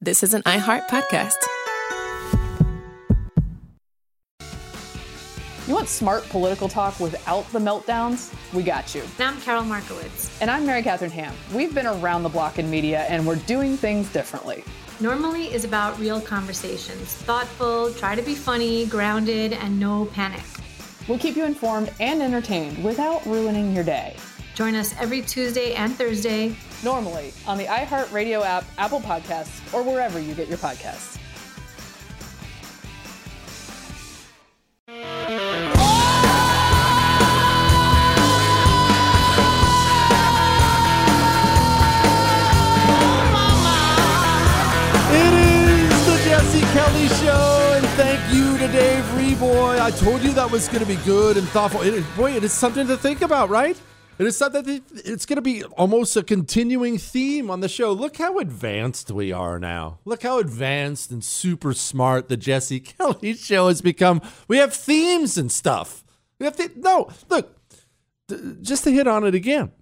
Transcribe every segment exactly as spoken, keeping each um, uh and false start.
This is an iHeart podcast. You want smart political talk without the meltdowns? We got you. I'm Carol Markowitz. And I'm Mary Catherine Ham. We've been around the block in media, and we're doing things differently. Normally is about real conversations. Thoughtful, try to be funny, grounded, and no panic. We'll keep you informed and entertained without ruining your day. Join us every Tuesday and Thursday. Normally on the iHeartRadio app, Apple Podcasts, or wherever you get your podcasts. It is the Jesse Kelly Show, and thank you to Dave Reboy. I told you that was going to be good and thoughtful. It is, boy, it is something to think about, right? It is something that it's going to be almost a continuing theme on the show. Look how advanced we are now. Look how advanced and super smart the Jesse Kelly Show has become. We have themes and stuff. We have th- no, look, th- just to hit on it again.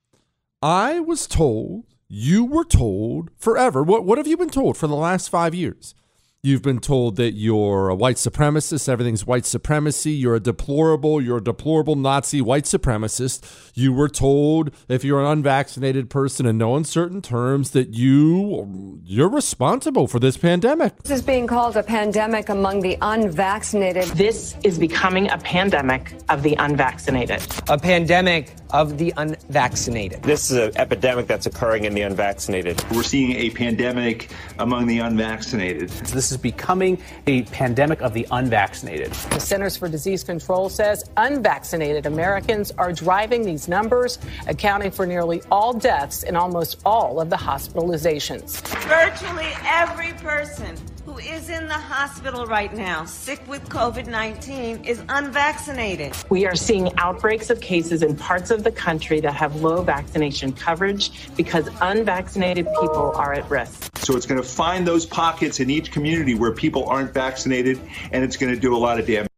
I was told, you were told forever. What, what have you been told for the last five years? You've been told that you're a white supremacist. Everything's white supremacy. You're a deplorable, you're a deplorable Nazi white supremacist. You were told, if you're an unvaccinated person in no uncertain terms, that you, you're responsible for this pandemic. This is being called a pandemic among the unvaccinated. This is becoming a pandemic of the unvaccinated. A pandemic of the unvaccinated. This is an epidemic that's occurring in the unvaccinated. We're seeing a pandemic among the unvaccinated. This is becoming a pandemic of the unvaccinated. The Centers for Disease Control says unvaccinated Americans are driving these numbers, accounting for nearly all deaths and almost all of the hospitalizations. Virtually every person who is in the hospital right now, sick with COVID nineteen, is unvaccinated. We are seeing outbreaks of cases in parts of the country that have low vaccination coverage because unvaccinated people are at risk. So it's going to find those pockets in each community where people aren't vaccinated, and it's going to do a lot of damage.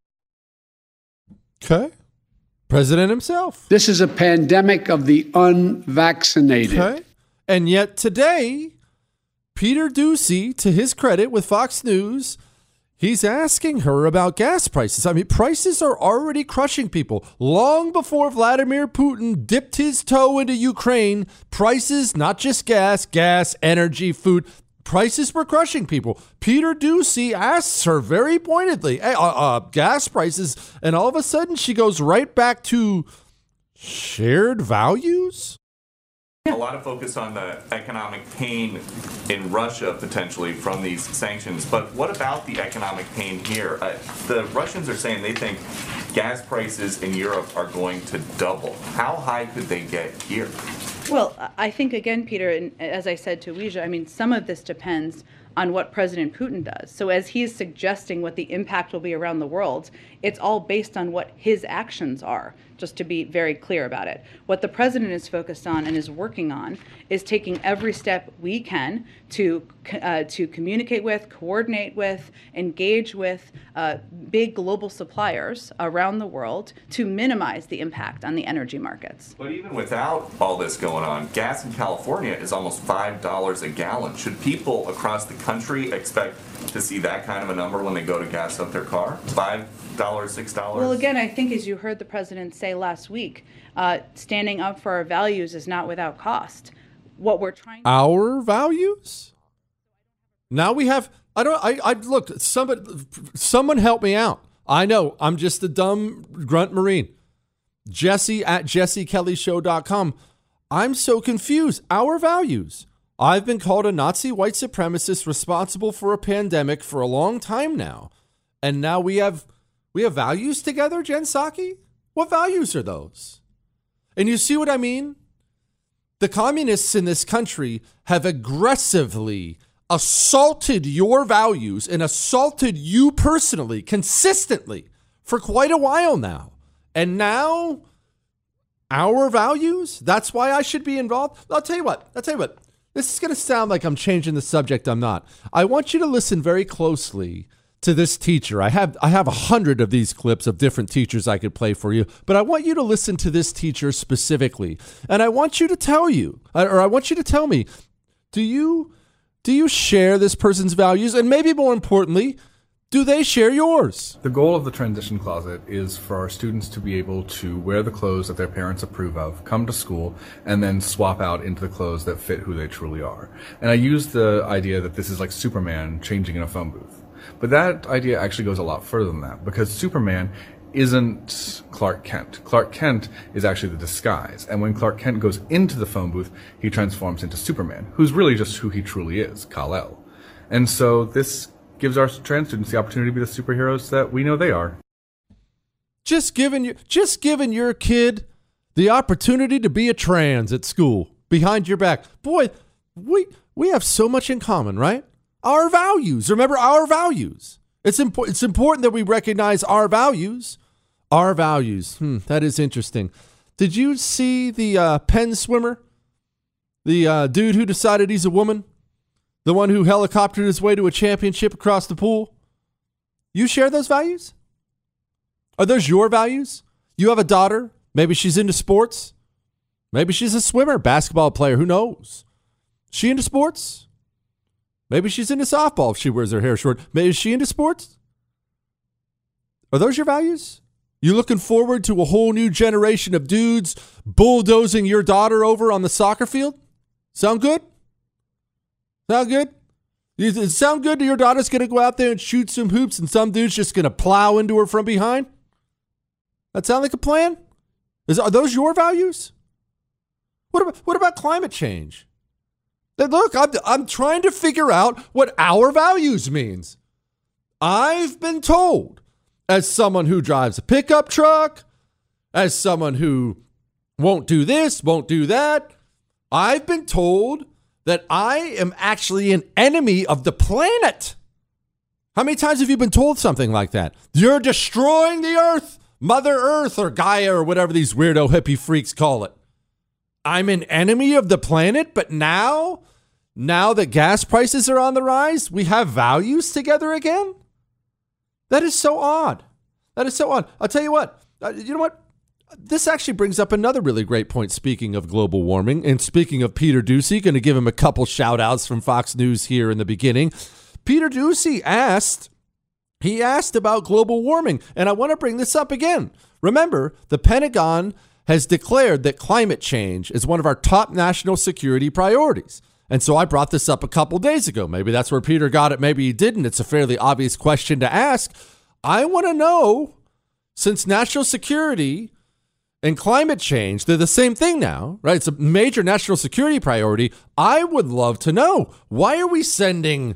Okay. President himself. This is a pandemic of the unvaccinated. Okay. And yet today, Peter Doocy, to his credit with Fox News, he's asking her about gas prices. I mean, prices are already crushing people. Long before Vladimir Putin dipped his toe into Ukraine, prices, not just gas, gas, energy, food, prices were crushing people. Peter Doocy asks her very pointedly, hey, uh, uh, gas prices, and all of a sudden she goes right back to shared values? A lot of focus on the economic pain in Russia potentially from these sanctions, but what about the economic pain here? Uh, the Russians are saying they think gas prices in Europe are going to double. How high could they get here? Well, I think, again, Peter, and as I said to Weijia, I mean, some of this depends on what President Putin does. So as he's suggesting what the impact will be around the world, it's all based on what his actions are, just to be very clear about it. What the president is focused on and is working on is taking every step we can to uh, to communicate with, coordinate with, engage with uh, big global suppliers around the world to minimize the impact on the energy markets. But even without all this going on, gas in California is almost five dollars a gallon. Should people across the country expect to see that kind of a number when they go to gas up their car? five dollars, six dollars? Well, again, I think as you heard the president say last week, uh, standing up for our values is not without cost. What we're trying to- Our values? Now we have, I don't, I, I look, somebody, someone help me out. I know, I'm just a dumb grunt Marine. Jesse at jesse kelly show dot com. I'm so confused. Our values. I've been called a Nazi white supremacist responsible for a pandemic for a long time now. And now we have we have values together, Jen Psaki? What values are those? And you see what I mean? The communists in this country have aggressively assaulted your values and assaulted you personally, consistently, for quite a while now. And now, our values? That's why I should be involved? I'll tell you what. I'll tell you what. This is going to sound like I'm changing the subject. I'm not. I want you to listen very closely to this teacher. I have I have a hundred of these clips of different teachers I could play for you, but I want you to listen to this teacher specifically. And I want you to tell you, or I want you to tell me, do you Do you share this person's values? And maybe more importantly, do they share yours? The goal of the transition closet is for our students to be able to wear the clothes that their parents approve of, come to school, and then swap out into the clothes that fit who they truly are. And I use the idea that this is like Superman changing in a phone booth. But that idea actually goes a lot further than that, because Superman isn't Clark Kent. Clark Kent is actually the disguise. And when Clark Kent goes into the phone booth, he transforms into Superman, who's really just who he truly is, Kal-El. And so this gives our trans students the opportunity to be the superheroes that we know they are. Just giving you, just giving your kid the opportunity to be a trans at school behind your back. Boy, we we have so much in common, right? Our values. Remember our values. It's important. It's important that we recognize our values. Our values. Hmm, that is interesting. Did you see the uh, Penn swimmer? The uh, dude who decided he's a woman? The one who helicoptered his way to a championship across the pool? You share those values? Are those your values? You have a daughter. Maybe she's into sports. Maybe she's a swimmer, basketball player. Who knows? She into sports? Maybe she's into softball if she wears her hair short. Maybe is she into sports? Are those your values? You looking forward to a whole new generation of dudes bulldozing your daughter over on the soccer field? Sound good? Sound good? Does it sound good that your daughter's going to go out there and shoot some hoops and some dude's just going to plow into her from behind? That sound like a plan? Is, are those your values? What about, what about climate change? Look, I'm, I'm trying to figure out what our values means. I've been told, as someone who drives a pickup truck, as someone who won't do this, won't do that, I've been told that I am actually an enemy of the planet. How many times have you been told something like that? You're destroying the earth, Mother Earth, or Gaia, or whatever these weirdo hippie freaks call it. I'm an enemy of the planet, but now, now that gas prices are on the rise, we have values together again? That is so odd. That is so odd. I'll tell you what, uh, you know what? This actually brings up another really great point, speaking of global warming, and speaking of Peter Doocy, going to give him a couple shout outs from Fox News here in the beginning. Peter Doocy asked, he asked about global warming, and I want to bring this up again. Remember, the Pentagon has declared that climate change is one of our top national security priorities. And so I brought this up a couple days ago. Maybe that's where Peter got it. Maybe he didn't. It's a fairly obvious question to ask. I want to know, since national security and climate change, they're the same thing now, right? It's a major national security priority. I would love to know, why are we sending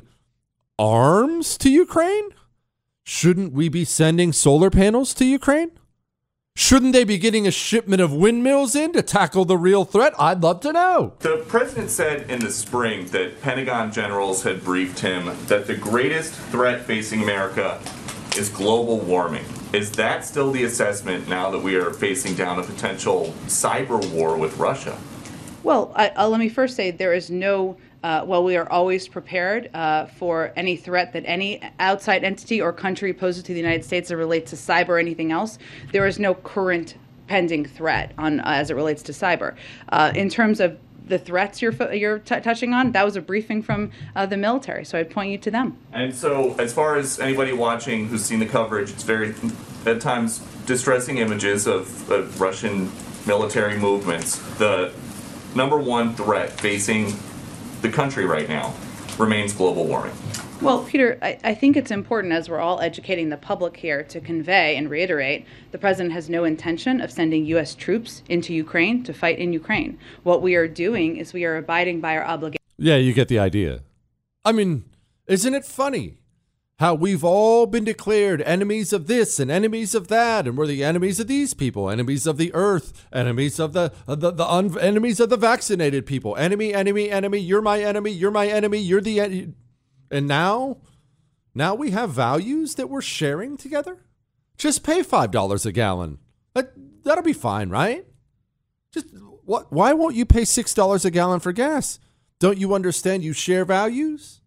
arms to Ukraine? Shouldn't we be sending solar panels to Ukraine? Shouldn't they be getting a shipment of windmills in to tackle the real threat? I'd love to know. The president said in the spring that Pentagon generals had briefed him that the greatest threat facing America is global warming. Is that still the assessment now that we are facing down a potential cyber war with Russia? Well, I, uh, let me first say there is no, uh, well, we are always prepared uh, for any threat that any outside entity or country poses to the United States that relates to cyber or anything else. There is no current pending threat on uh, as it relates to cyber. Uh, in terms of the threats you're you're t- touching on, that was a briefing from uh, the military, so I'd point you to them. And so, as far as anybody watching who's seen the coverage, it's very, at times, distressing images of, of Russian military movements. The number one threat facing the country right now remains global warming. Well, Peter, I, I think it's important, as we're all educating the public here, to convey and reiterate the president has no intention of sending U S troops into Ukraine to fight in Ukraine. What we are doing is we are abiding by our obligation. Yeah, you get the idea. I mean, isn't it funny how we've all been declared enemies of this and enemies of that, and we're the enemies of these people, enemies of the earth, enemies of the uh, the, the un- enemies of the vaccinated people, enemy, enemy, enemy, you're my enemy, you're my enemy, you're the enemy. And now, now we have values that we're sharing together? Just pay five dollars a gallon. That, that'll be fine, right? Just what? Why won't you pay six dollars a gallon for gas? Don't you understand you share values?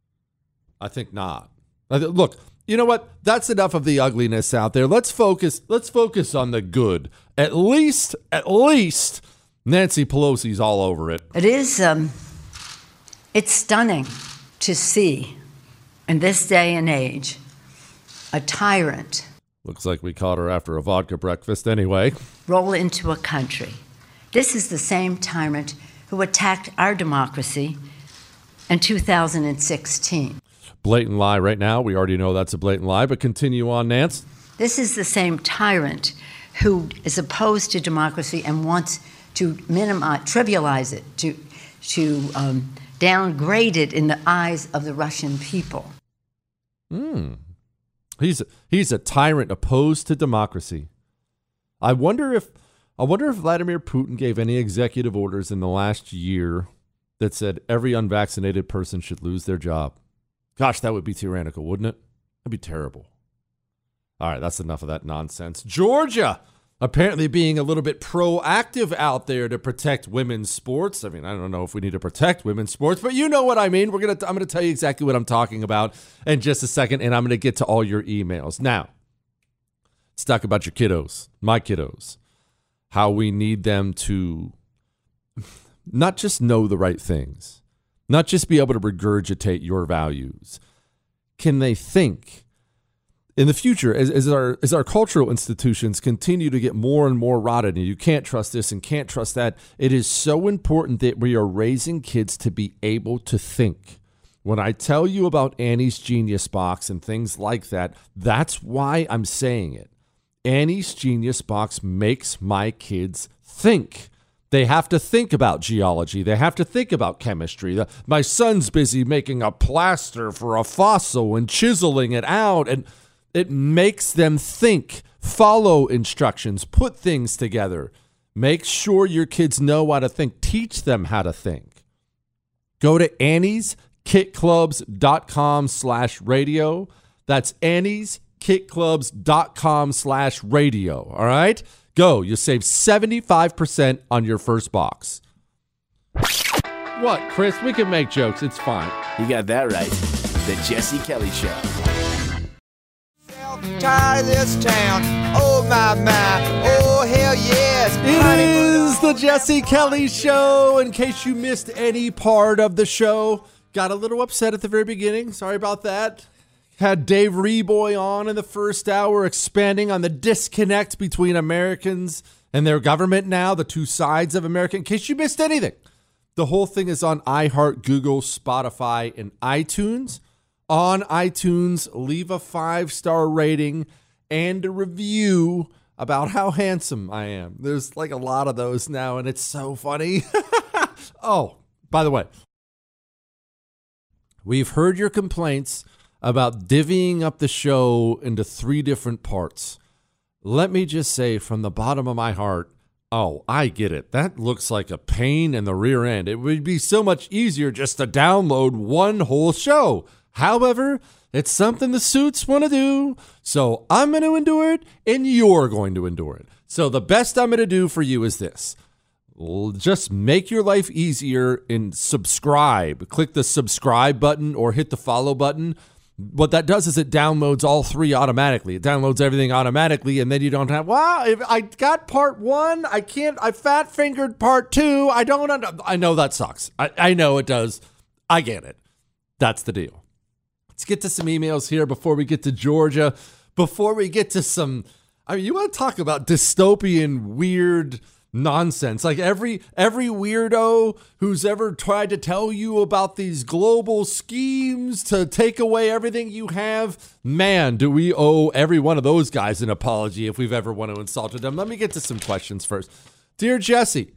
I think not. Look, you know what? That's enough of the ugliness out there. Let's focus. Let's focus on the good. At least, at least, Nancy Pelosi's all over it. It is, um, it's stunning to see, in this day and age, a tyrant Looks like we caught her after a vodka breakfast anyway. roll into a country. This is the same tyrant who attacked our democracy in two thousand sixteen. Blatant lie right now. We already know that's a blatant lie, but continue on, Nance. This is the same tyrant who is opposed to democracy and wants to minimize, trivialize it, to, to um, downgrade it in the eyes of the Russian people. Hmm. He's a, he's a tyrant opposed to democracy. I wonder if I wonder if Vladimir Putin gave any executive orders in the last year that said every unvaccinated person should lose their job. Gosh, that would be tyrannical, wouldn't it? That'd be terrible. All right, that's enough of that nonsense. Georgia, apparently being a little bit proactive out there to protect women's sports. I mean, I don't know if we need to protect women's sports, but you know what I mean. We're gonna, I'm going to tell you exactly what I'm talking about in just a second, and I'm going to get to all your emails. Now, let's talk about your kiddos, my kiddos, how we need them to not just know the right things, not just be able to regurgitate your values. Can they think? In the future, as, as our as our cultural institutions continue to get more and more rotted, and you can't trust this and can't trust that, it is so important that we are raising kids to be able to think. When I tell you about Annie's Genius Box and things like that, that's why I'm saying it. Annie's Genius Box makes my kids think. They have to think about geology. They have to think about chemistry. The, my son's busy making a plaster for a fossil and chiseling it out, and it makes them think, follow instructions, put things together. Make sure your kids know how to think. Teach them how to think. Go to Annie's Kit Clubs dot com slash radio. That's Annie's Kit Clubs dot com slash radio. All right? Go. You'll save seventy-five percent on your first box. What, Chris? We can make jokes. It's fine. You got that right. The Jesse Kelly Show. Tired of this town. Oh my my. Oh hell yes. It is the Jesse Kelly Show. In case you missed any part of the show, got a little upset at the very beginning. Sorry about that. Had Dave Reboy on in the first hour, expanding on the disconnect between Americans and their government now, the two sides of America. In case you missed anything, the whole thing is on iHeart, Google, Spotify, and iTunes. On iTunes, leave a five-star rating and a review about how handsome I am. There's like a lot of those now, and it's so funny. Oh, by the way, we've heard your complaints about divvying up the show into three different parts. Let me just say from the bottom of my heart, oh, I get it. That looks like a pain in the rear end. It would be so much easier just to download one whole show. However, it's something the suits want to do, so I'm going to endure it, and you're going to endure it. So the best I'm going to do for you is this. Just make your life easier and subscribe. Click the subscribe button or hit the follow button. What that does is it downloads all three automatically. It downloads everything automatically, and then you don't have, wow, if I got part one, I can't, I fat-fingered part two. I don't, under, I know that sucks. I, I know it does. I get it. That's the deal. Let's get to some emails here before we get to Georgia, before we get to some, I mean, you want to talk about dystopian, weird nonsense. Like every every weirdo who's ever tried to tell you about these global schemes to take away everything you have, man, do we owe every one of those guys an apology if we've ever want to insulted them. Let me get to some questions first. Dear Jesse,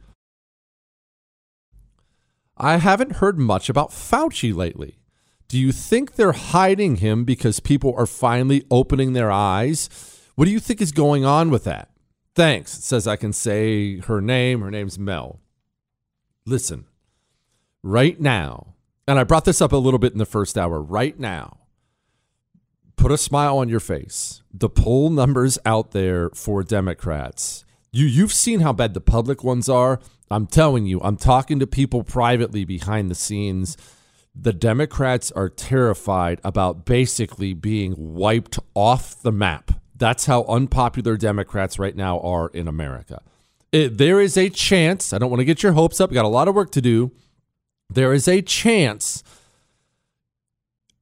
I haven't heard much about Fauci lately. Do you think they're hiding him because people are finally opening their eyes? What do you think is going on with that? Thanks. It says I can say her name. Her name's Mel. Listen, right now, and I brought this up a little bit in the first hour, right now, put a smile on your face. The poll numbers out there for Democrats, you, you've seen how bad the public ones are. I'm telling you, I'm talking to people privately behind the scenes. The Democrats are terrified about basically being wiped off the map. That's how unpopular Democrats right now are in America. It, there is a chance, I don't want to get your hopes up, we got a lot of work to do. There is a chance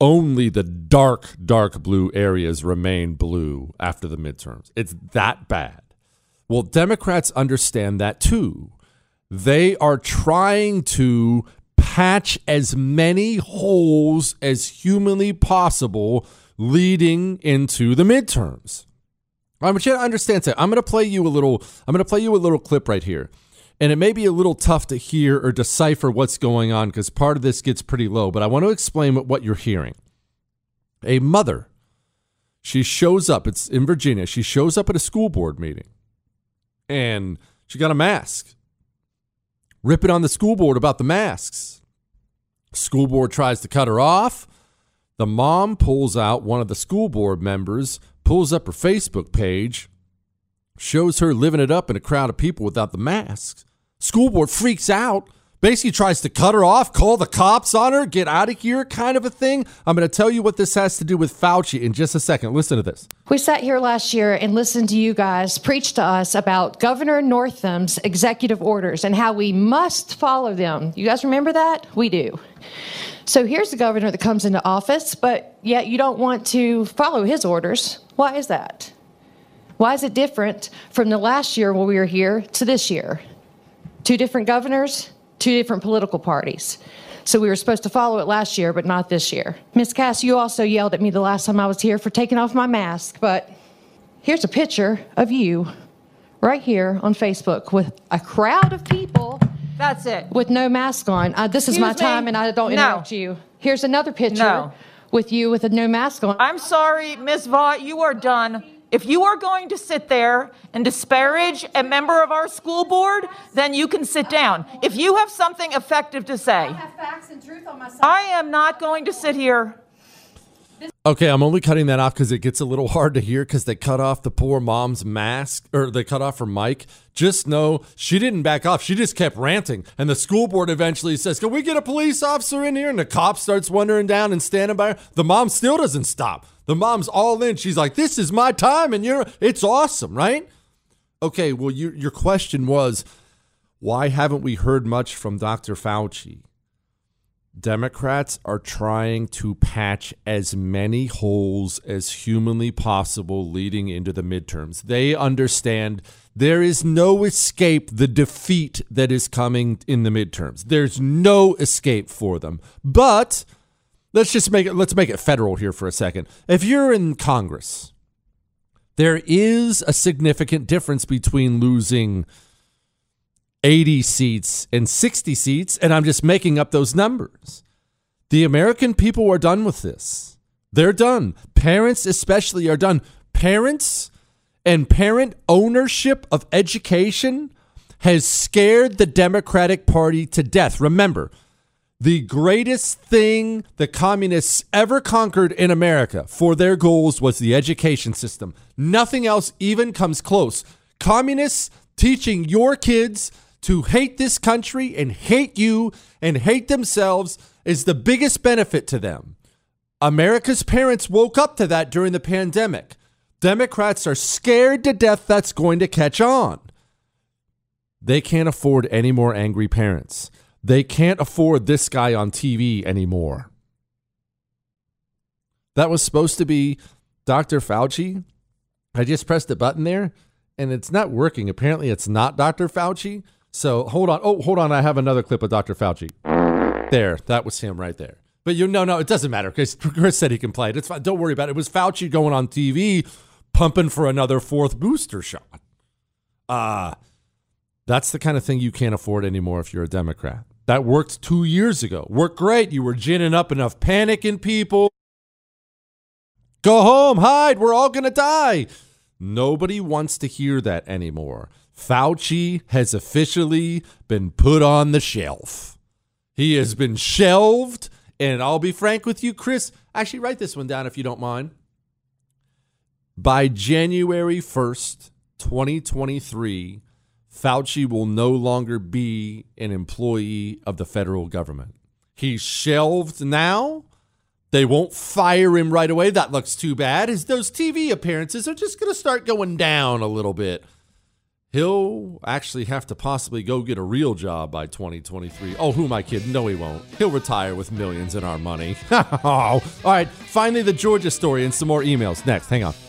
only the dark, dark blue areas remain blue after the midterms. It's that bad. Well, Democrats understand that too. They are trying to patch as many holes as humanly possible leading into the midterms. I want you to understand that. I'm going to play you a little. I'm going to play you a little clip right here, and it may be a little tough to hear or decipher what's going on because part of this gets pretty low. But I want to explain what, what you're hearing. A mother, she shows up. It's in Virginia. She shows up at a school board meeting, and she got a mask. Ripping on the school board about the masks. School board tries to cut her off. The mom pulls out one of the school board members, pulls up her Facebook page, shows her living it up in a crowd of people without the masks. School board freaks out, basically tries to cut her off, call the cops on her, get out of here kind of a thing. I'm going to tell you what this has to do with Fauci in just a second. Listen to this. We sat here last year and listened to you guys preach to us about Governor Northam's executive orders and how we must follow them. You guys remember that? We do. So here's the governor that comes into office, but yet you don't want to follow his orders. Why is that? Why is it different from the last year when we were here to this year? Two different governors, two different political parties. So we were supposed to follow it last year, but not this year. Miz Cass, you also yelled at me the last time I was here for taking off my mask, but here's a picture of you right here on Facebook with a crowd of people. That's it. With no mask on. Uh, this is Excuse my me? time, and I don't No. interrupt you. Here's another picture No. with you with a no mask on. I'm sorry, Miz Vaught, you are done. If you are going to sit there and disparage a member of our school board, then you can sit down. If you have something effective to say, I have facts and truth on my side. I am not going to sit here. Okay, I'm only cutting that off because it gets a little hard to hear because they cut off the poor mom's mask, or they cut off her mic. Just know she didn't back off. She just kept ranting. And the school board eventually says, can we get a police officer in here? And the cop starts wandering down and standing by her. The mom still doesn't stop. The mom's all in. She's like, this is my time, and you're it's awesome, right? Okay, well, you, your question was, why haven't we heard much from Doctor Fauci? Democrats are trying to patch as many holes as humanly possible leading into the midterms. They understand there is no escape the defeat that is coming in the midterms. There's no escape for them. But let's just make it let's make it federal here for a second. If you're in Congress, there is a significant difference between losing eighty seats and sixty seats, and I'm just making up those numbers. The American people are done with this. They're done. Parents especially are done. Parents and parent ownership of education has scared the Democratic Party to death. Remember, the greatest thing the communists ever conquered in America for their goals was the education system. Nothing else even comes close. Communists teaching your kids to hate this country and hate you and hate themselves is the biggest benefit to them. America's parents woke up to that during the pandemic. Democrats are scared to death that's going to catch on. They can't afford any more angry parents. They can't afford this guy on T V anymore. That was supposed to be Doctor Fauci. I just pressed the button there, and it's not working. Apparently, it's not Doctor Fauci. So hold on. Oh, hold on. I have another clip of Doctor Fauci. There, that was him right there. But you no, no, it doesn't matter because Chris said he can play it. It's fine. Don't worry about it. It was Fauci going on T V, pumping for another fourth booster shot. Uh, that's the kind of thing you can't afford anymore if you're a Democrat. That worked two years ago. Worked great. You were ginning up enough panic in people. Go home, hide. We're all going to die. Nobody wants to hear that anymore. Fauci has officially been put on the shelf. He has been shelved, and I'll be frank with you, Chris. Actually, write this one down if you don't mind. By January first, twenty twenty-three, Fauci will no longer be an employee of the federal government. He's shelved now. They won't fire him right away. That looks too bad. His, those T V appearances are just going to start going down a little bit. He'll actually have to possibly go get a real job by twenty twenty-three. Oh, who am I kidding? No, he won't. He'll retire with millions in our money. Oh. All right, finally the Georgia story and some more emails. Next, hang on.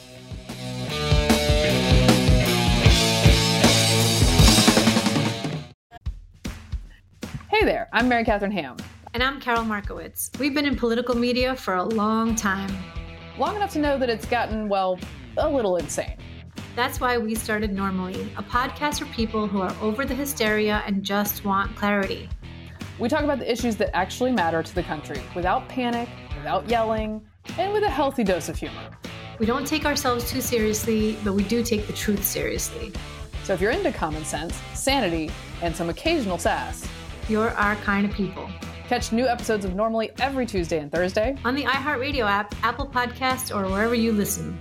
Hey there, I'm Mary Catherine Ham. And I'm Carol Markowitz. We've been in political media for a long time. Long enough to know that it's gotten, well, a little insane. That's why we started Normally, a podcast for people who are over the hysteria and just want clarity. We talk about the issues that actually matter to the country without panic, without yelling, and with a healthy dose of humor. We don't take ourselves too seriously, but we do take the truth seriously. So if you're into common sense, sanity, and some occasional sass, you're our kind of people. Catch new episodes of Normally every Tuesday and Thursday on the iHeartRadio app, Apple Podcasts, or wherever you listen.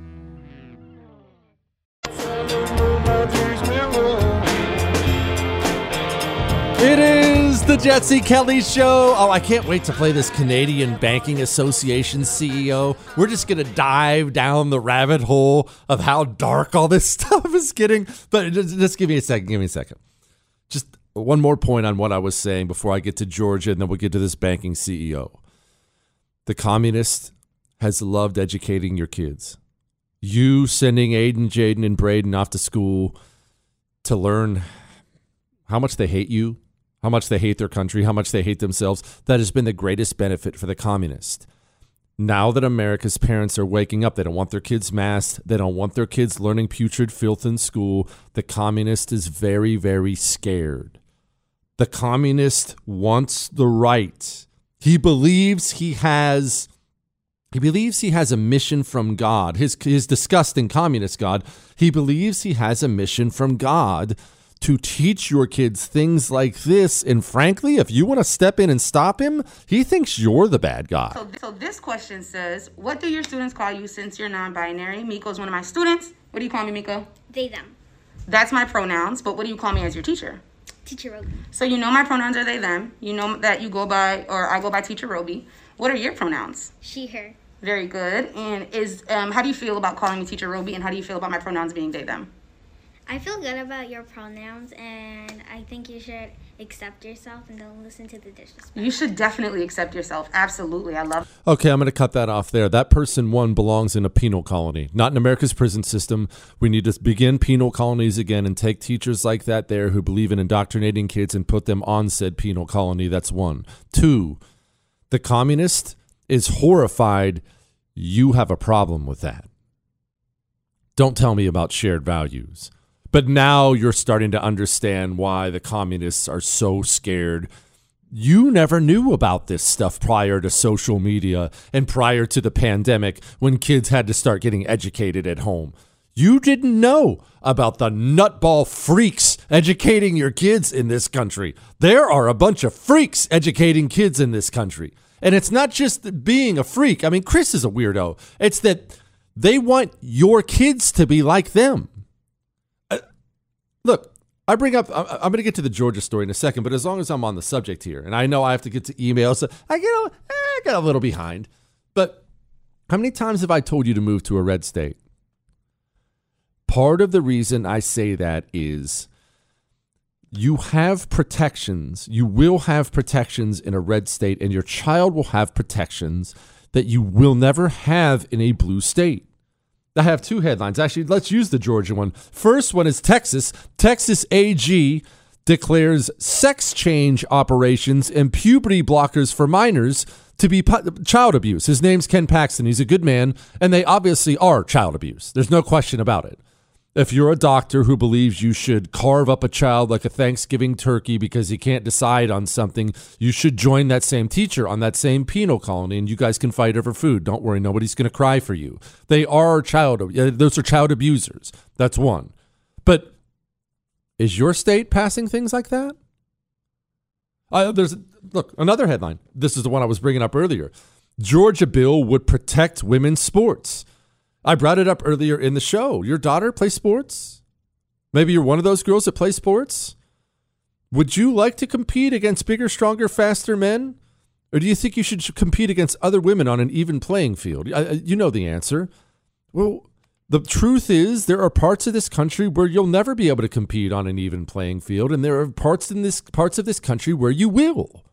It is the Jesse Kelly Show. Oh, I can't wait to play this Canadian Banking Association C E O. We're just going to dive down the rabbit hole of how dark all this stuff is getting. But just, just give me a second. Give me a second. Just one more point on what I was saying before I get to Georgia, and then we'll get to this banking C E O. The communist has loved educating your kids. You sending Aiden, Jaden, and Braden off to school to learn how much they hate you, how much they hate their country, how much they hate themselves. That has been the greatest benefit for the communist. Now that America's parents are waking up, they don't want their kids masked. They don't want their kids learning putrid filth in school. The communist is very, very scared. The communist wants the right. He believes he has... He believes he has a mission from God, his, his disgusting communist God. He believes he has a mission from God to teach your kids things like this. And frankly, if you want to step in and stop him, he thinks you're the bad guy. So, so this question says, what do your students call you since you're non-binary? Miko is one of my students. What do you call me, Miko? They, them. That's my pronouns, but what do you call me as your teacher? Teacher Roby. So you know my pronouns are they, them. You know that you go by, or I go by Teacher Roby. What are your pronouns? She, her. Very good. And is um, how do you feel about calling me Teacher Roby, and how do you feel about my pronouns being they, them? I feel good about your pronouns, and I think you should accept yourself and don't listen to the disrespect. You should definitely accept yourself. Absolutely. I love it. Okay, I'm going to cut that off there. That person, one, belongs in a penal colony, not in America's prison system. We need to begin penal colonies again and take teachers like that there who believe in indoctrinating kids and put them on said penal colony. That's one. Two, the communist is horrified you have a problem with that. Don't tell me about shared values. But now you're starting to understand why the communists are so scared. You never knew about this stuff prior to social media and prior to the pandemic when kids had to start getting educated at home. You didn't know about the nutball freaks educating your kids in this country. There are a bunch of freaks educating kids in this country. And it's not just being a freak. I mean, Chris is a weirdo. It's that they want your kids to be like them. Uh, look, I bring up, I'm, I'm going to get to the Georgia story in a second, but as long as I'm on the subject here, and I know I have to get to emails, I get a, I get a little behind. But how many times have I told you to move to a red state? Part of the reason I say that is you have protections. You will have protections in a red state, and your child will have protections that you will never have in a blue state. I have two headlines. Actually, let's use the Georgia one. First one is Texas. Texas A G declares sex change operations and puberty blockers for minors to be child abuse. His name's Ken Paxton. He's a good man, and they obviously are child abuse. There's no question about it. If you're a doctor who believes you should carve up a child like a Thanksgiving turkey because he can't decide on something, you should join that same teacher on that same penal colony, and you guys can fight over food. Don't worry, nobody's going to cry for you. They are child, those are child abusers. That's one. But is your state passing things like that? Uh, there's look, another headline. This is the one I was bringing up earlier. Georgia bill would protect women's sports. I brought it up earlier in the show. Your daughter plays sports? Maybe you're one of those girls that play sports? Would you like to compete against bigger, stronger, faster men? Or do you think you should compete against other women on an even playing field? I, you know the answer. Well, The truth is, there are parts of this country where you'll never be able to compete on an even playing field, and there are parts in this parts of this country where you will.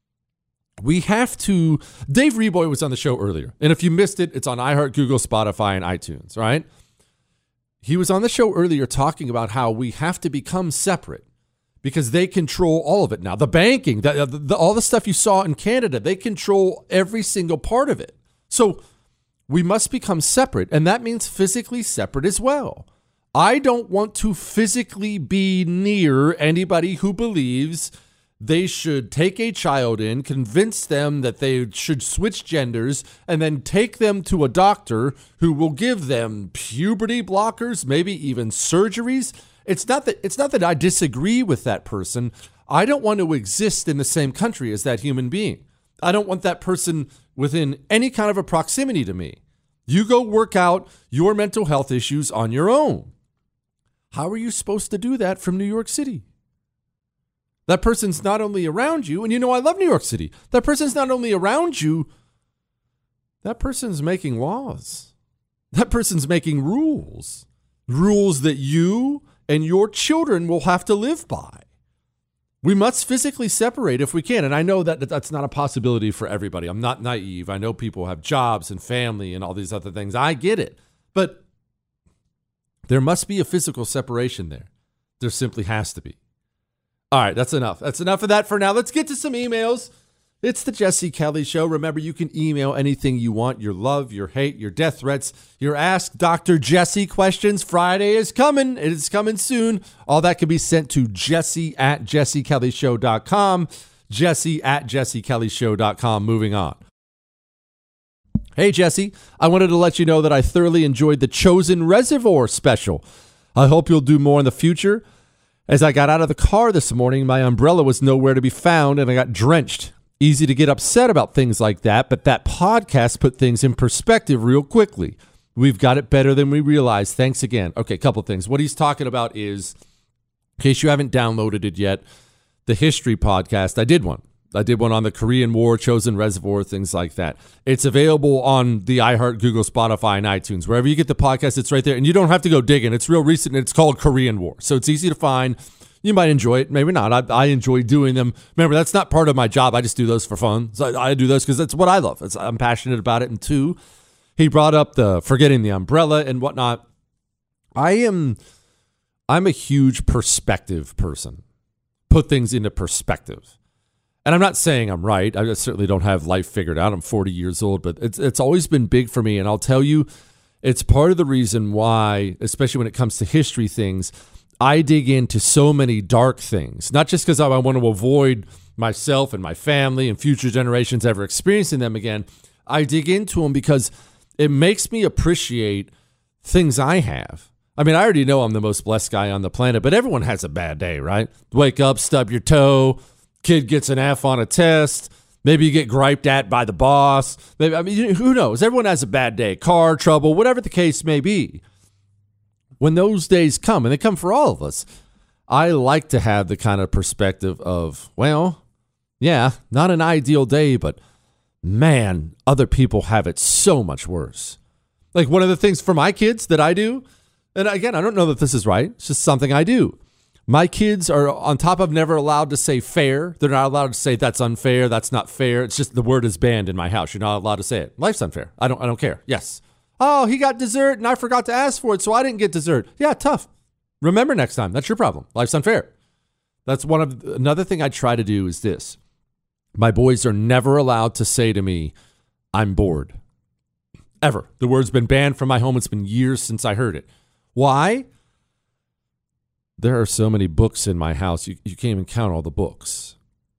We have to. Dave Reboy was on the show earlier, and if you missed it, it's on iHeart, Google, Spotify, and iTunes. Right? He was on the show earlier talking about how we have to become separate because they control all of it now. The banking, the, the, all the stuff you saw in Canada, they control every single part of it. So we must become separate, and that means physically separate as well. I don't want to physically be near anybody who believes they should take a child in, convince them that they should switch genders, and then take them to a doctor who will give them puberty blockers, maybe even surgeries. It's not that it's not that I disagree with that person. I don't want to exist in the same country as that human being. I don't want that person within any kind of a proximity to me. You go work out your mental health issues on your own. How are you supposed to do that from New York City? That person's not only around you, and you know I love New York City. That person's not only around you, that person's making laws. That person's making rules. Rules that you and your children will have to live by. We must physically separate if we can. And I know that that's not a possibility for everybody. I'm not naive. I know people have jobs and family and all these other things. I get it. But there must be a physical separation there. There simply has to be. All right, that's enough. That's enough of that for now. Let's get to some emails. It's the Jesse Kelly Show. Remember, you can email anything you want, your love, your hate, your death threats, your Ask Doctor Jesse questions. Friday is coming. It is coming soon. All that can be sent to Jesse at jesse kelly show dot com. Jesse at jesse kelly show dot com. Moving on. Hey, Jesse. I wanted to let you know that I thoroughly enjoyed the Chosen Reservoir special. I hope you'll do more in the future. As I got out of the car this morning, my umbrella was nowhere to be found, and I got drenched. Easy to get upset about things like that, but that podcast put things in perspective real quickly. We've got it better than we realized. Thanks again. Okay, a couple things. What he's talking about is, in case you haven't downloaded it yet, the history podcast. I did one. I did one on the Korean War, Chosen Reservoir, things like that. It's available on the iHeart, Google, Spotify, and iTunes. Wherever you get the podcast, it's right there. And you don't have to go digging. It's real recent, and it's called Korean War. So it's easy to find. You might enjoy it, maybe not. I, I enjoy doing them. Remember, that's not part of my job. I just do those for fun. So I, I do those because that's what I love. It's, I'm passionate about it. And two, he brought up the forgetting the umbrella and whatnot. I am, I'm a huge perspective person. Put things into perspective. And I'm not saying I'm right. I certainly don't have life figured out. I'm forty years old, but it's it's always been big for me. And I'll tell you, it's part of the reason why, especially when it comes to history things, I dig into so many dark things, not just because I want to avoid myself and my family and future generations ever experiencing them again. I dig into them because it makes me appreciate things I have. I mean, I already know I'm the most blessed guy on the planet, but everyone has a bad day, right? Wake up, stub your toe, kid gets an F on a test, maybe you get griped at by the boss. Maybe, I mean, who knows? Everyone has a bad day, car trouble, whatever the case may be. When those days come, and they come for all of us, I like to have the kind of perspective of, well, yeah, not an ideal day, but man, other people have it so much worse. Like one of the things for my kids that I do, and again, I don't know that this is right. It's just something I do. My kids are on top of never allowed to say fair. They're not allowed to say that's unfair. That's not fair. It's just the word is banned in my house. You're not allowed to say it. Life's unfair. I don't, I don't care. Yes. Oh, he got dessert and I forgot to ask for it, so I didn't get dessert. Yeah, tough. Remember next time. That's your problem. Life's unfair. That's one of another thing I try to do is this. My boys are never allowed to say to me, I'm bored. Ever. The word's been banned from my home. It's been years since I heard it. Why? There are so many books in my house. You, you can't even count all the books.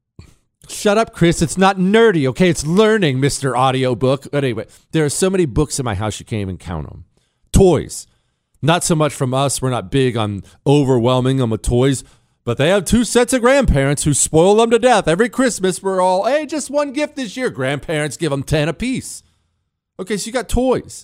Shut up, Chris. It's not nerdy, okay? It's learning, Mister Audiobook. But anyway, there are so many books in my house, you can't even count them. Toys. Not so much from us. We're not big on overwhelming them with toys. But they have two sets of grandparents who spoil them to death. Every Christmas, we're all, hey, just one gift this year. Grandparents give them ten apiece. Okay, so you got toys.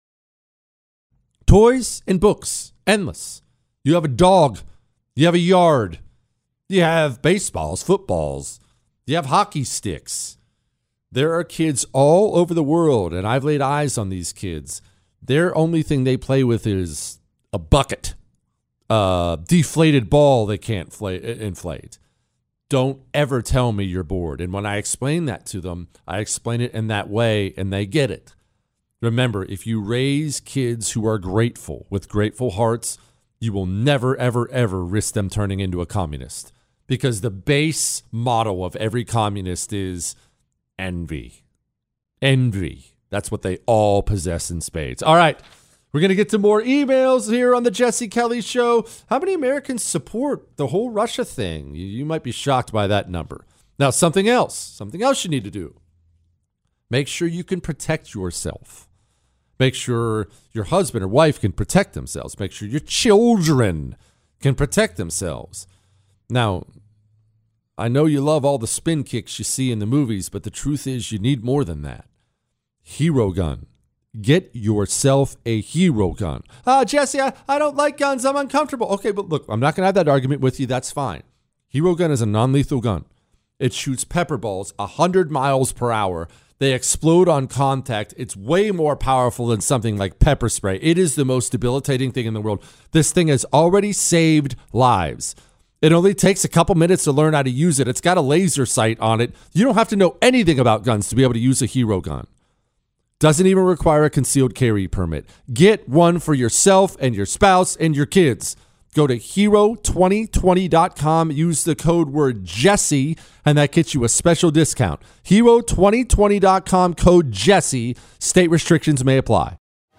Toys and books. Endless. You have a dog. You have a yard. You have baseballs, footballs. You have hockey sticks. There are kids all over the world, and I've laid eyes on these kids. Their only thing they play with is a bucket, a deflated ball they can't fla- inflate. Don't ever tell me you're bored. And when I explain that to them, I explain it in that way, and they get it. Remember, if you raise kids who are grateful with grateful hearts, you will never, ever, ever risk them turning into a communist. Because the base motto of every communist is envy. Envy. That's what they all possess in spades. All right, we're going to get to more emails here on the Jesse Kelly Show. How many Americans support the whole Russia thing? You, you might be shocked by that number. Now, something else. Something else you need to do. Make sure you can protect yourself. Make sure your husband or wife can protect themselves. Make sure your children can protect themselves. Now, I know you love all the spin kicks you see in the movies, but the truth is you need more than that. Hero gun. Get yourself a hero gun. Ah, uh, Jesse, I, I don't like guns. I'm uncomfortable. Okay, but look, I'm not going to have that argument with you. That's fine. Hero gun is a non-lethal gun. It shoots pepper balls one hundred miles per hour. They explode on contact. It's way more powerful than something like pepper spray. It is the most debilitating thing in the world. This thing has already saved lives. It only takes a couple minutes to learn how to use it. It's got a laser sight on it. You don't have to know anything about guns to be able to use a hero gun. Doesn't even require a concealed carry permit. Get one for yourself and your spouse and your kids. Go to hero twenty twenty dot com. Use the code word Jesse, and that gets you a special discount. hero twenty twenty dot com, code Jesse. State restrictions may apply.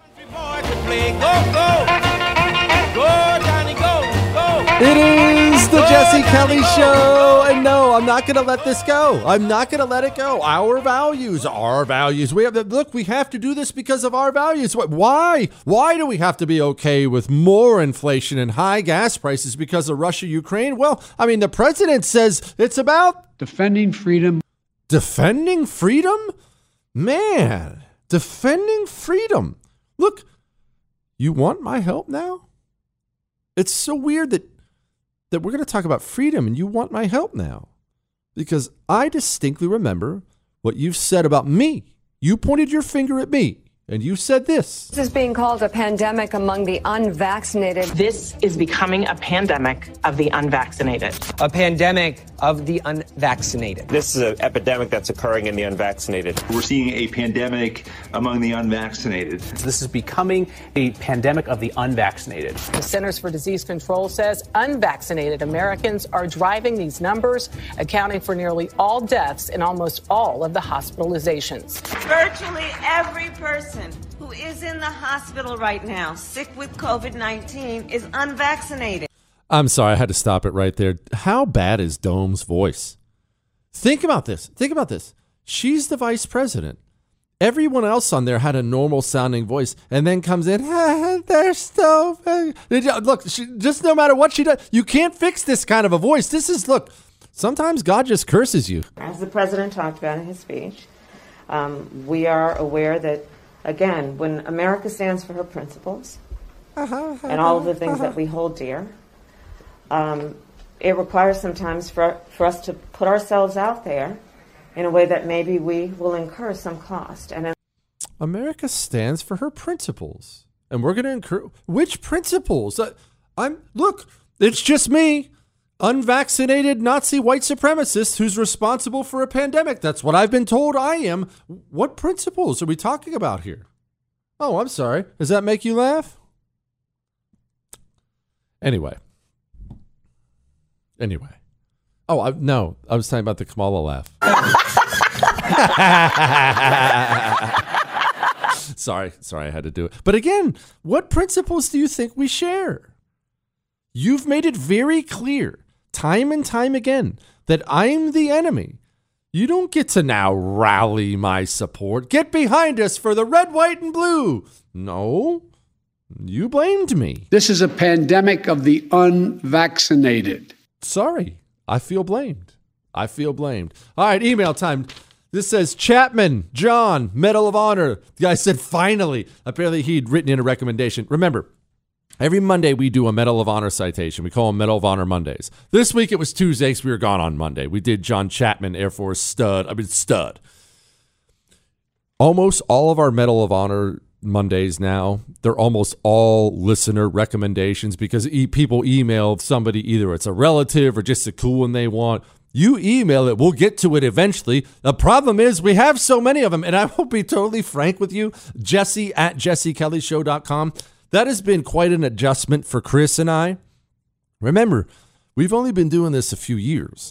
It is the Jesse Kelly Show, and no, I'm not going to let this go. I'm not going to let it go. Our values, our values. We have to, look, we have to do this because of our values. Why? Why do we have to be okay with more inflation and high gas prices because of Russia, Ukraine? Well, I mean, the president says it's about defending freedom. Defending freedom? Man, defending freedom. Look, you want my help now? It's so weird that that we're going to talk about freedom and you want my help now. Because I distinctly remember what you've said about me. You pointed your finger at me and you said this. This is being called a pandemic among the unvaccinated. This is becoming a pandemic of the unvaccinated. A pandemic of the unvaccinated. This is an epidemic that's occurring in the unvaccinated. We're seeing a pandemic among the unvaccinated. This is becoming a pandemic of the unvaccinated. The Centers for Disease Control says unvaccinated Americans are driving these numbers, accounting for nearly all deaths and almost all of the hospitalizations. Virtually every person who is in the hospital right now, sick with COVID nineteen, is unvaccinated. I'm sorry, I had to stop it right there. How bad is Dome's voice? Think about this. Think about this. She's the vice president. Everyone else on there had a normal sounding voice and then comes in, ah, they're so look, she, just no matter what she does, you can't fix this kind of a voice. This is, look, sometimes God just curses you. As the president talked about in his speech, um, we are aware that, again, when America stands for her principles uh-huh, uh-huh, and all of the things uh-huh. that we hold dear, um, it requires sometimes for, for us to put ourselves out there in a way that maybe we will incur some cost. And America stands for her principles, and we're going to incur which principles? Uh, I'm look, it's just me, unvaccinated Nazi white supremacist who's responsible for a pandemic. That's what I've been told I am. What principles are we talking about here? Oh, I'm sorry. Does that make you laugh? Anyway. Anyway. Oh, I, no. I was talking about the Kamala laugh. sorry. Sorry, I had to do it. But again, what principles do you think we share? You've made it very clear, time and time again, that I'm the enemy. You don't get to now rally my support. Get behind us for the red, white, and blue. No, you blamed me. This is a pandemic of the unvaccinated. Sorry, I feel blamed. I feel blamed. All right, email time. This says, Chapman, John, Medal of Honor. The guy said, finally. Apparently he'd written in a recommendation. Remember, every Monday we do a Medal of Honor citation. We call them Medal of Honor Mondays. This week it was Tuesday because we were gone on Monday. We did John Chapman, Air Force stud. I mean, stud. Almost all of our Medal of Honor Mondays now. They're almost all listener recommendations because e- people email somebody, either it's a relative or just a cool one they want. You email it, we'll get to it eventually. The problem is we have so many of them, and I will be totally frank with you, Jesse at jesse kelly show dot com. That has been quite an adjustment for Chris and I. Remember, we've only been doing this a few years.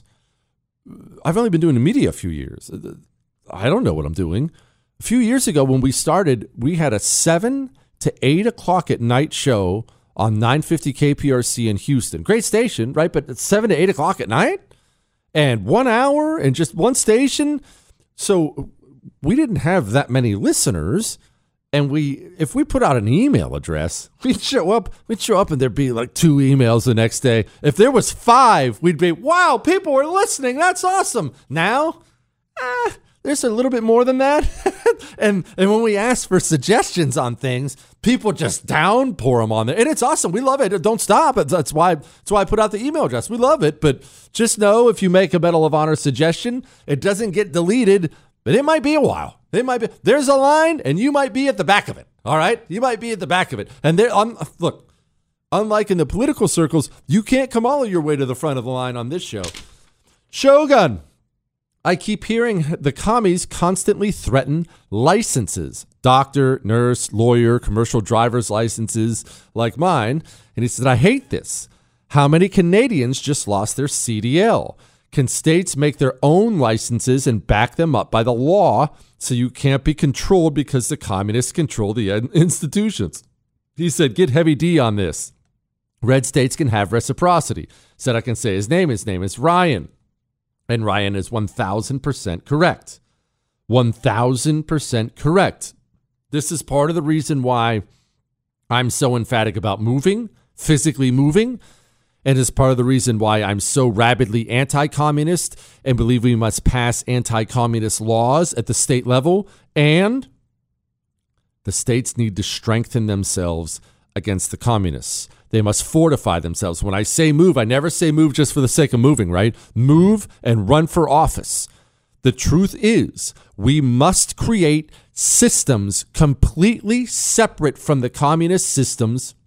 I've only been doing the media a few years. I don't know what I'm doing. A few years ago when we started, we had a seven to eight o'clock at night show on nine fifty K P R C in Houston. Great station, right? But it's seven to eight o'clock at night? And one hour and just one station. So we didn't have that many listeners. And we, if we put out an email address, we'd show up, we'd show up and there'd be like two emails the next day. If there was five, we'd be, wow, people are listening. That's awesome. Now, eh, there's a little bit more than that. and and when we ask for suggestions on things, people just downpour them on there. And it's awesome. We love it. Don't stop. That's why, that's why I put out the email address. We love it. But just know if you make a Medal of Honor suggestion, it doesn't get deleted, but it might be a while. It might be. There's a line, and you might be at the back of it. All right? You might be at the back of it. And there, um, look, unlike in the political circles, you can't come all of your way to the front of the line on this show. Shogun. I keep hearing the commies constantly threaten licenses, doctor, nurse, lawyer, commercial driver's licenses like mine. And he said, I hate this. How many Canadians just lost their C D L? Can states make their own licenses and back them up by the law so you can't be controlled because the communists control the institutions? He said, get heavy D on this. Red states can have reciprocity. Said I can say his name. His name is Ryan. And Ryan is one thousand percent correct. one thousand percent correct. This is part of the reason why I'm so emphatic about moving, physically moving, and is part of the reason why I'm so rabidly anti-communist and believe we must pass anti-communist laws at the state level. And the states need to strengthen themselves against the communists. They must fortify themselves. When I say move, I never say move just for the sake of moving, right? Move and run for office. The truth is, we must create systems completely separate from the communist systems,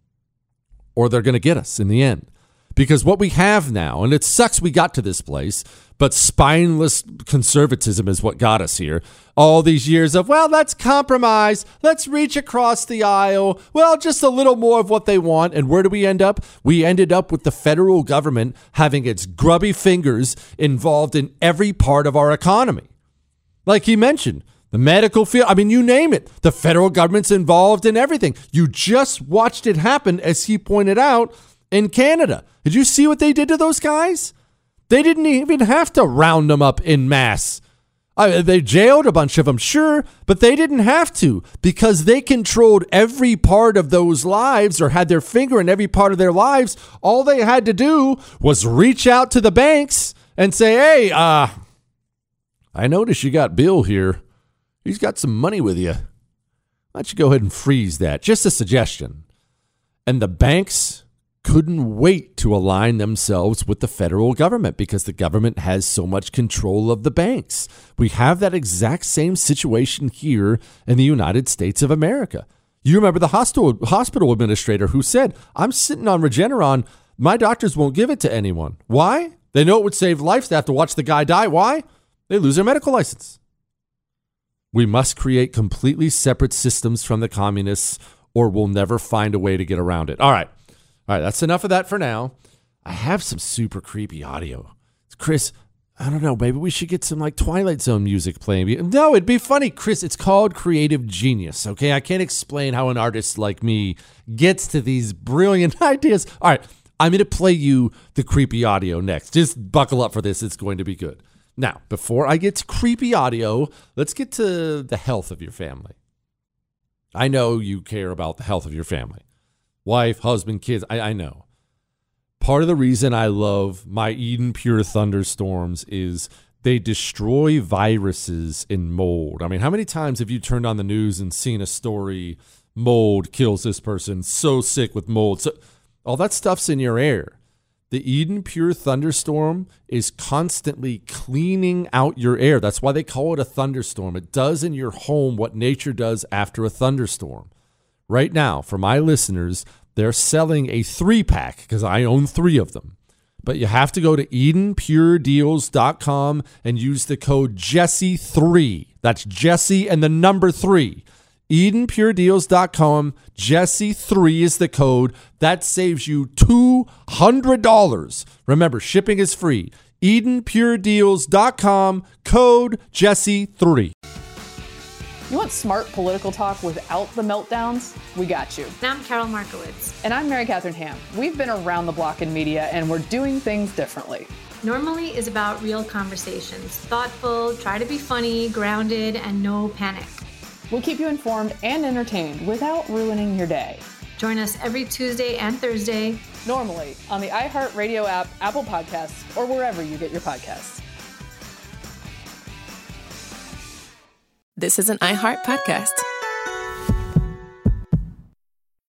or they're going to get us in the end. Because what we have now, and it sucks we got to this place, but spineless conservatism is what got us here. All these years of, well, let's compromise. Let's reach across the aisle. Well, just a little more of what they want. And where do we end up? We ended up with the federal government having its grubby fingers involved in every part of our economy. Like he mentioned, the medical field, I mean, you name it. The federal government's involved in everything. You just watched it happen, as he pointed out, in Canada. Did you see what they did to those guys? They didn't even have to round them up en masse. Uh, they jailed a bunch of them, sure, but they didn't have to because they controlled every part of those lives or had their finger in every part of their lives. All they had to do was reach out to the banks and say, hey, uh, I notice you got Bill here. He's got some money with you. Why don't you go ahead and freeze that? Just a suggestion. And the banks couldn't wait to align themselves with the federal government because the government has so much control of the banks. We have that exact same situation here in the United States of America. You remember the hospital hospital administrator who said, I'm sitting on Regeneron. My doctors won't give it to anyone. Why? They know it would save lives. They have to watch the guy die. Why? They lose their medical license. We must create completely separate systems from the communists or we'll never find a way to get around it. All right. All right, that's enough of that for now. I have some super creepy audio. Chris, I don't know, maybe we should get some like Twilight Zone music playing. No, it'd be funny. Chris, it's called creative genius, okay? I can't explain how an artist like me gets to these brilliant ideas. All right, I'm going to play you the creepy audio next. Just buckle up for this. It's going to be good. Now, before I get to creepy audio, let's get to the health of your family. I know you care about the health of your family. Wife, husband, kids, I, I know. Part of the reason I love my Eden Pure thunderstorms is they destroy viruses in mold. I mean, how many times have you turned on the news and seen a story, mold kills this person, so sick with mold? So, all that stuff's in your air. The Eden Pure thunderstorm is constantly cleaning out your air. That's why they call it a thunderstorm. It does in your home what nature does after a thunderstorm. right now, for my listeners, they're selling a three-pack because I own three of them. But you have to go to eden pure deals dot com and use the code Jesse three. That's Jesse and the number three. eden pure deals dot com. Jesse three is the code. That saves you two hundred dollars. Remember, shipping is free. eden pure deals dot com. Code Jesse three. You want smart political talk without the meltdowns? We got you. And I'm Carol Markowitz. And I'm Mary Catherine Ham. We've been around the block in media, and we're doing things differently. Normally is about real conversations. Thoughtful, try to be funny, grounded, and no panic. We'll keep you informed and entertained without ruining your day. Join us every Tuesday and Thursday. Normally on the iHeartRadio app, Apple Podcasts, or wherever you get your podcasts. This is an iHeart podcast.